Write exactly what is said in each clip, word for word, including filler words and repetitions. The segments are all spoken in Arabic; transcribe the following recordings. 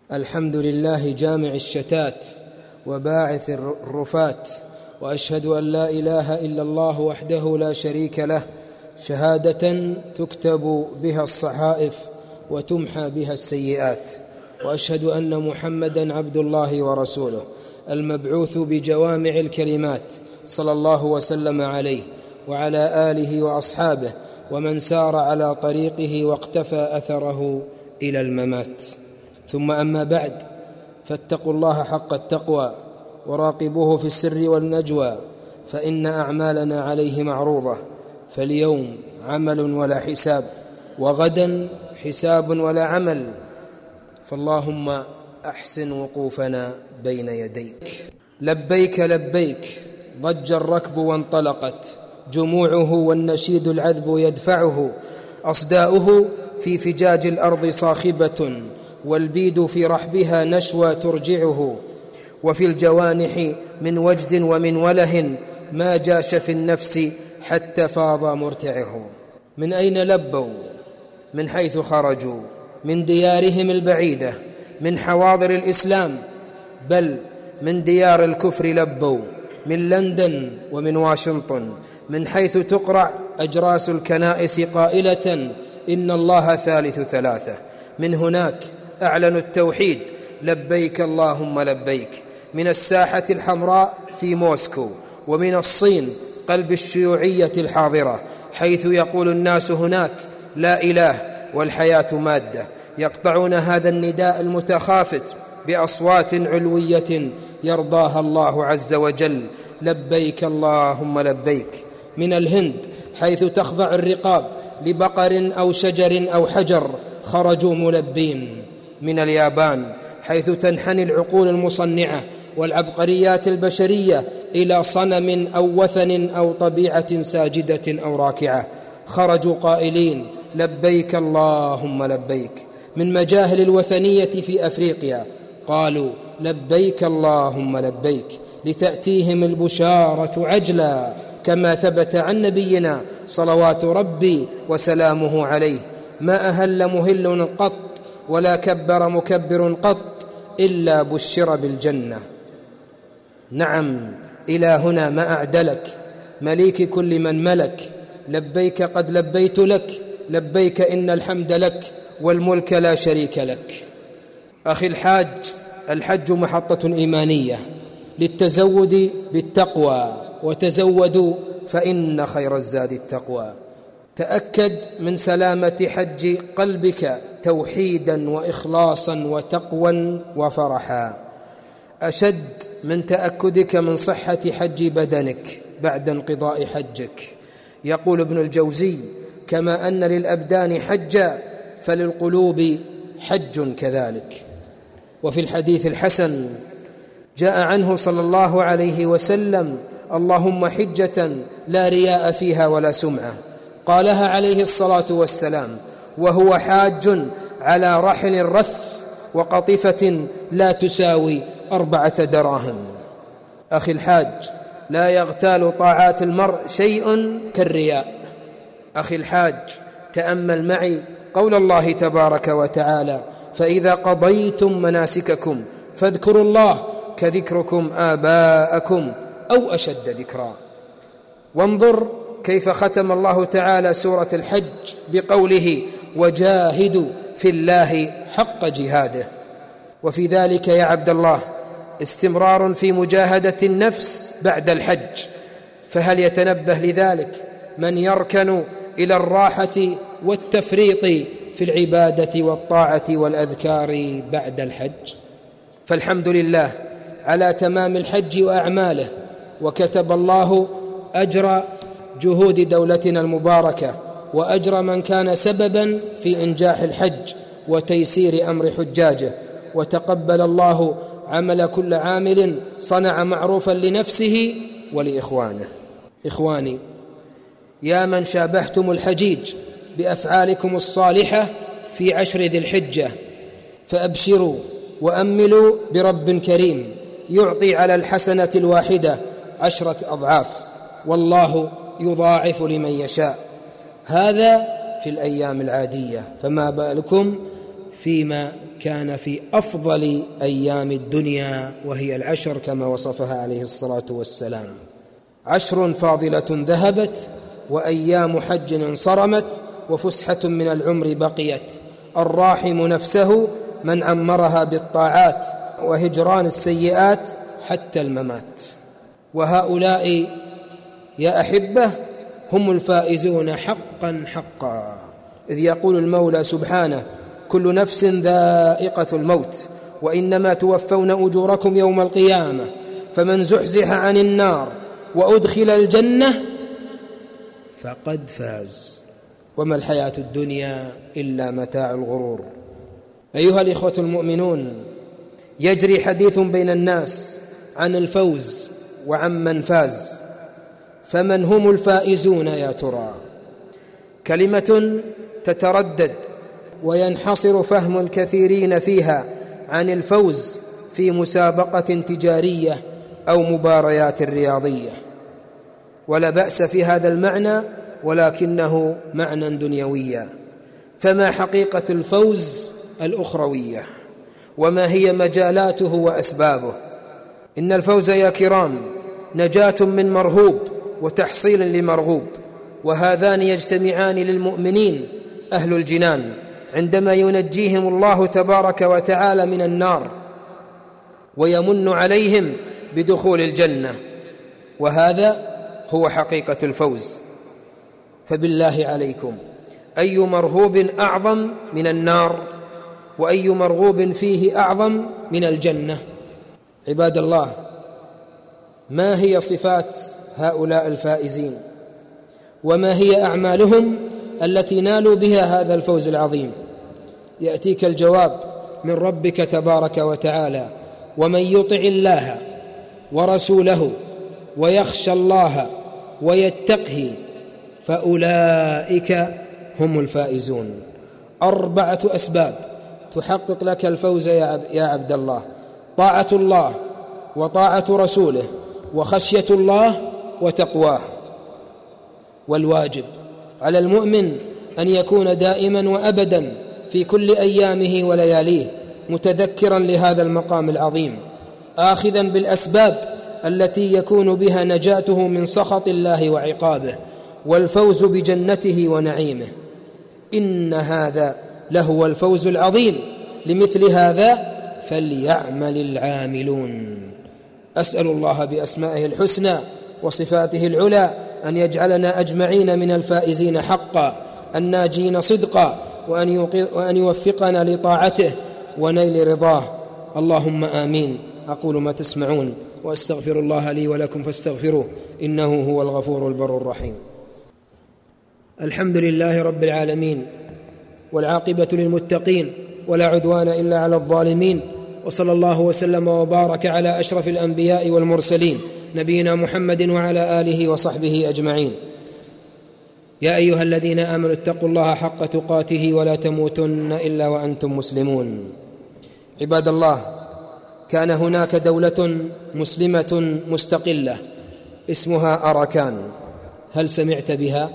الحمد لله جامع الشتات وباعث الرفات، وأشهد أن لا إله إلا الله وحده لا شريك له، شهادة تكتب بها الصحائف وتمحى بها السيئات. وأشهد أن محمدًا عبد الله ورسوله المبعوث بجوامع الكلمات، صلى الله وسلم عليه وعلى آله وأصحابه ومن سار على طريقه واقتفى أثره إلى الممات. ثم أما بعد، فاتقوا الله حق التقوى وراقبوه في السر والنجوى، فإن أعمالنا عليه معروضة، فاليوم عمل ولا حساب، وغدا حساب ولا عمل، فاللهم أحسن وقوفنا بين يديك. لبيك لبيك ضج الركب وانطلقت جموعه، والنشيد العذب يدفعه، أصداؤه في فجاج الأرض صاخبة، والبيد في رحبها نشوى ترجعه، وفي الجوانح من وجد ومن وله ما جاش في النفس حتى فاض مرتعه. من أين لبوا؟ من حيث خرجوا من ديارهم البعيدة، من حواضر الإسلام، بل من ديار الكفر لبوا، من لندن ومن واشنطن، من حيث تقرع أجراس الكنائس قائلة إن الله ثالث ثلاثة. من هناك أعلنوا التوحيد، لبيك اللهم لبيك، من الساحة الحمراء في موسكو، ومن الصين قلب الشيوعية الحاضرة، حيث يقول الناس هناك لا إله والحياة مادة، يقطعون هذا النداء المتخافت بأصوات علوية يرضاها الله عز وجل، لبيك اللهم لبيك. من الهند حيث تخضع الرقاب لبقر أو شجر أو حجر، خرجوا ملبين. من اليابان حيث تنحني العقول المصنعة والعبقريات البشرية إلى صنم أو وثن أو طبيعة ساجدة أو راكعة، خرجوا قائلين لبيك اللهم لبيك. من مجاهل الوثنية في أفريقيا قالوا لبيك اللهم لبيك، لتأتيهم البشارة عجلا، كما ثبت عن نبينا صلوات ربي وسلامه عليه: ما أهل مهل قط ولا كبر مكبر قط إلا بشر بالجنة. نعم، إلى هنا ما أعدلك، مليك كل من ملك، لبيك قد لبيت لك، لبيك إن الحمد لك والملك لا شريك لك. أخي الحاج، الحج محطة إيمانية للتزود بالتقوى، وتزودوا فإن خير الزاد التقوى. تأكد من سلامة حج قلبك توحيدا وإخلاصا وتقوى وفرحا، أشد من تأكدك من صحة حج بدنك بعد انقضاء حجك. يقول ابن الجوزي: كما أن للأبدان حجا فللقلوب حج كذلك. وفي الحديث الحسن جاء عنه صلى الله عليه وسلم: اللهم حجة لا رياء فيها ولا سمعة. قالها عليه الصلاة والسلام وهو حاج على رحل رث وقطيفة لا تساوي أربعة دراهم. أخي الحاج، لا يغتال طاعات المرء شيء كالرياء. أخي الحاج، تأمل معي قول الله تبارك وتعالى: فإذا قضيتم مناسككم فاذكروا الله كذكركم آباءكم أو أشد ذكرا. وانظر كيف ختم الله تعالى سورة الحج بقوله: وجاهدوا في الله حق جهاده. وفي ذلك يا عبد الله استمرار في مجاهدة النفس بعد الحج، فهل يتنبه لذلك من يركن إلى الراحة والتفريط في العبادة والطاعة والأذكار بعد الحج؟ فالحمد لله على تمام الحج وأعماله، وكتب الله أجر جهود دولتنا المباركة وأجر من كان سببا في إنجاح الحج وتيسير أمر حجاجه، وتقبل الله عمل كل عامل صنع معروفا لنفسه ولإخوانه. إخواني، يا من شابهتم الحجيج بأفعالكم الصالحة في عشر ذي الحجة، فأبشروا وأملوا برب كريم يعطي على الحسنة الواحدة عشرة أضعاف، والله يضاعف لمن يشاء. هذا في الأيام العادية، فما بالكم فيما كان في أفضل أيام الدنيا، وهي العشر كما وصفها عليه الصلاة والسلام. عشر فاضلة ذهبت، وأيام حج انصرمت، وفسحة من العمر بقيت، الراحم نفسه من عمرها بالطاعات، وهجران السيئات حتى الممات. وهؤلاء يا أحبة هم الفائزون حقا حقا، إذ يقول المولى سبحانه: كل نفس ذائقة الموت وإنما توفون أجوركم يوم القيامة، فمن زحزح عن النار وأدخل الجنة فقد فاز، وما الحياة الدنيا إلا متاع الغرور. أيها الإخوة المؤمنون، يجري حديث بين الناس عن الفوز وعن من فاز، فمن هم الفائزون يا ترى؟ كلمة تتردد وينحصر فهم الكثيرين فيها عن الفوز في مسابقة تجارية أو مباريات رياضية، ولا بأس في هذا المعنى، ولكنه معنى دنيويا. فما حقيقة الفوز الأخروية؟ وما هي مجالاته وأسبابه؟ إن الفوز يا كرام نجاة من مرهوب وتحصيل لمرغوب، وهذان يجتمعان للمؤمنين أهل الجنان عندما ينجيهم الله تبارك وتعالى من النار ويمن عليهم بدخول الجنة، وهذا هو حقيقة الفوز. فبالله عليكم، أي مرهوب أعظم من النار؟ وأي مرغوب فيه أعظم من الجنة؟ عباد الله، ما هي صفات هؤلاء الفائزين؟ وما هي أعمالهم التي نالوا بها هذا الفوز العظيم؟ يأتيك الجواب من ربك تبارك وتعالى: ومن يطع الله ورسوله ويخشى الله ويتقه فأولئك هم الفائزون. أربعة أسباب تحقق لك الفوز يا عبد الله: طاعة الله وطاعة رسوله وخشية الله وتقواه. والواجب على المؤمن أن يكون دائما وأبدا في كل أيامه ولياليه متذكرا لهذا المقام العظيم، آخذا بالأسباب التي يكون بها نجاته من سخط الله وعقابه والفوز بجنته ونعيمه. إن هذا لهو الفوز العظيم، لمثل هذا فليعمل العاملون. أسأل الله بأسمائه الحسنى وصفاته العلى أن يجعلنا أجمعين من الفائزين حقا الناجين صدقا، وأن يوفقنا لطاعته ونيل رضاه. اللهم آمين. أقول ما تسمعون وأستغفر الله لي ولكم فاستغفروه إنه هو الغفور البر الرحيم. الحمد لله رب العالمين، والعاقبة للمتقين، ولا عدوان إلا على الظالمين، وصلى الله وسلم وبارك على أشرف الأنبياء والمرسلين نبينا محمد وعلى آله وصحبه أجمعين. يا أيها الذين آمنوا اتقوا الله حق تقاته ولا تموتن إلا وأنتم مسلمون. عباد الله، كان هناك دولة مسلمة مستقلة اسمها أراكان. هل سمعت بها؟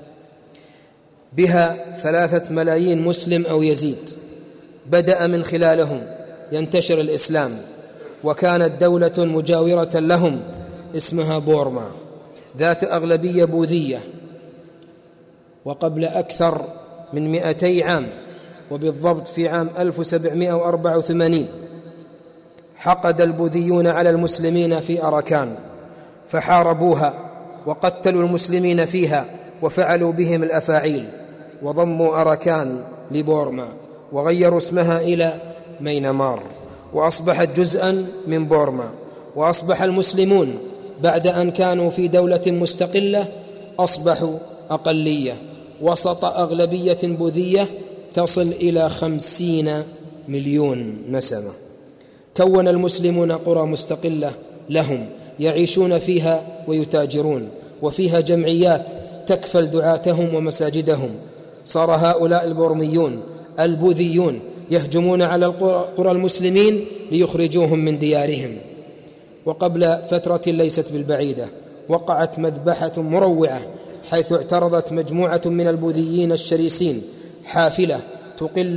بها ثلاثة ملايين مسلم أو يزيد، بدأ من خلالهم ينتشر الإسلام، وكانت دولة مجاورة لهم اسمها بورما ذات أغلبية بوذية. وقبل أكثر من مئتي عام، وبالضبط في عام ألف وسبعمائة وأربعة وثمانين، حقد البوذيون على المسلمين في أراكان فحاربوها وقتلوا المسلمين فيها وفعلوا بهم الأفاعيل، وضموا أراكان لبورما وغيروا اسمها إلى مينمار، وأصبحت جزءا من بورما. وأصبح المسلمون بعد أن كانوا في دولة مستقلة أصبحوا أقلية وسط أغلبية بوذية تصل إلى خمسين مليون نسمة. كون المسلمون قرى مستقلة لهم يعيشون فيها ويتاجرون، وفيها جمعيات تكفل دعاتهم ومساجدهم. صار هؤلاء البورميون البوذيون يهجمون على القرى المسلمين ليخرجوهم من ديارهم. وقبل فترة ليست بالبعيدة وقعت مذبحة مروعة، حيث اعترضت مجموعة من البوذيين الشرسين حافلة تقل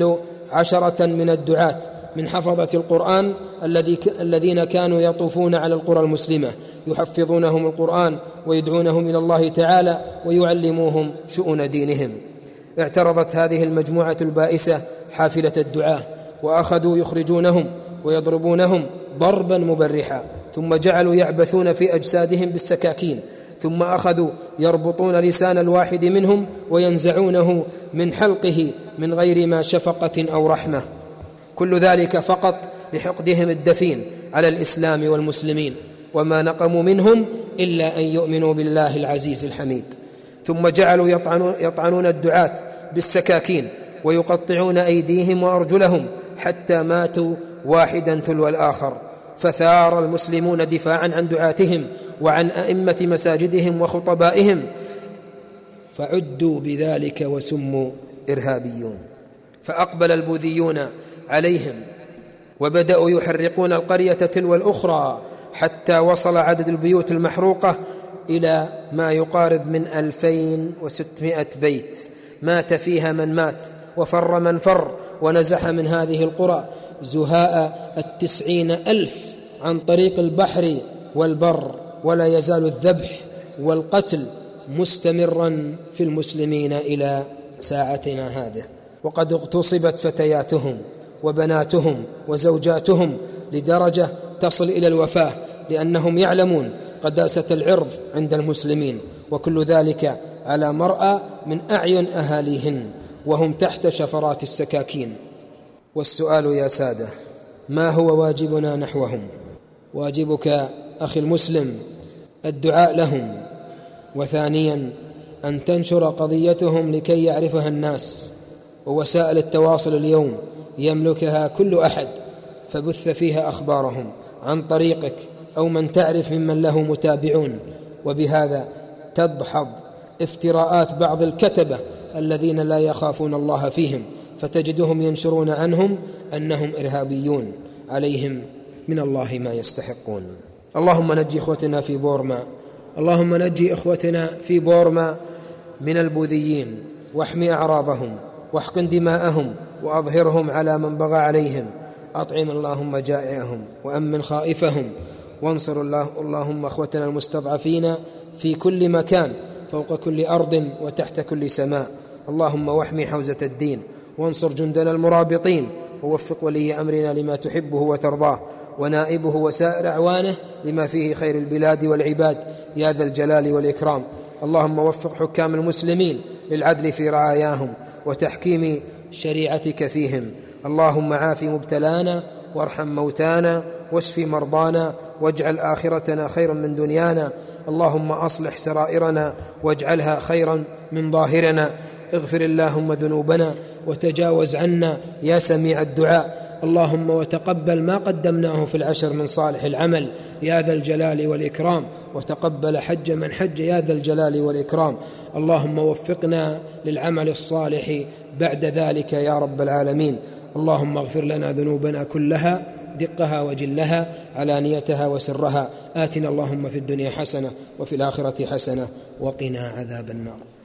عشرة من الدعاة من حفظة القرآن الذين كانوا يطوفون على القرى المسلمة يحفظونهم القرآن ويدعونهم إلى الله تعالى ويعلموهم شؤون دينهم. اعترضت هذه المجموعة البائسة حافلة الدعاة وأخذوا يخرجونهم ويضربونهم ضربا مبرحا، ثم جعلوا يعبثون في أجسادهم بالسكاكين، ثم أخذوا يربطون لسان الواحد منهم وينزعونه من حلقه من غير ما شفقة أو رحمة، كل ذلك فقط لحقدهم الدفين على الإسلام والمسلمين، وما نقموا منهم إلا أن يؤمنوا بالله العزيز الحميد. ثم جعلوا يطعنون الدعاة بالسكاكين ويقطعون أيديهم وأرجلهم حتى ماتوا واحدا تلو الآخر، فثار المسلمون دفاعا عن دعاتهم وعن أئمة مساجدهم وخطبائهم، فعدوا بذلك وسموا إرهابيون. فأقبل البوذيون عليهم وبدأوا يحرقون القرية تلو الأخرى حتى وصل عدد البيوت المحروقة إلى ما يقارب من ألفين وستمائة بيت، مات فيها من مات وفر من فر، ونزح من هذه القرى زهاء التسعين ألف عن طريق البحر والبر، ولا يزال الذبح والقتل مستمرا في المسلمين إلى ساعتنا هذه. وقد اغتصبت فتياتهم وبناتهم وزوجاتهم لدرجة تصل إلى الوفاة، لأنهم يعلمون قداسة العرض عند المسلمين، وكل ذلك على مرأى من أعين أهاليهن وهم تحت شفرات السكاكين. والسؤال يا سادة، ما هو واجبنا نحوهم؟ واجبك أخي المسلم الدعاء لهم، وثانيا أن تنشر قضيتهم لكي يعرفها الناس، ووسائل التواصل اليوم يملكها كل أحد، فبث فيها أخبارهم عن طريقك أو من تعرف ممن له متابعون، وبهذا تدحض افتراءات بعض الكتبة الذين لا يخافون الله فيهم، فتجدهم ينشرون عنهم أنهم إرهابيون، عليهم من الله ما يستحقون. اللهم نجي إخوتنا في بورما، اللهم نجي إخوتنا في بورما من البوذيين، واحمي أعراضهم واحقن دماءهم وأظهرهم على من بغى عليهم، أطعم اللهم جائعهم وأمن خائفهم، وانصر الله اللهم أخوتنا المستضعفين في كل مكان فوق كل أرض وتحت كل سماء. اللهم واحمي حوزة الدين، وانصر جندنا المرابطين، ووفق ولي أمرنا لما تحبه وترضاه، ونائبه وسائر أعوانه لما فيه خير البلاد والعباد يا ذا الجلال والإكرام. اللهم وفق حكام المسلمين للعدل في رعاياهم وتحكيم شريعتك فيهم. اللهم عاف مبتلانا وارحم موتانا واشف مرضانا واجعل آخرتنا خيرا من دنيانا. اللهم أصلح سرائرنا واجعلها خيرا من ظاهرنا. اغفر اللهم ذنوبنا وتجاوز عنا يا سميع الدعاء. اللهم وتقبل ما قدمناه في العشر من صالح العمل يا ذا الجلال والإكرام، وتقبل حج من حج يا ذا الجلال والإكرام. اللهم وفقنا للعمل الصالح بعد ذلك يا رب العالمين. اللهم اغفر لنا ذنوبنا كلها دقها وجلها علانيتها وسرها. آتنا اللهم في الدنيا حسنة وفي الآخرة حسنة وقنا عذاب النار.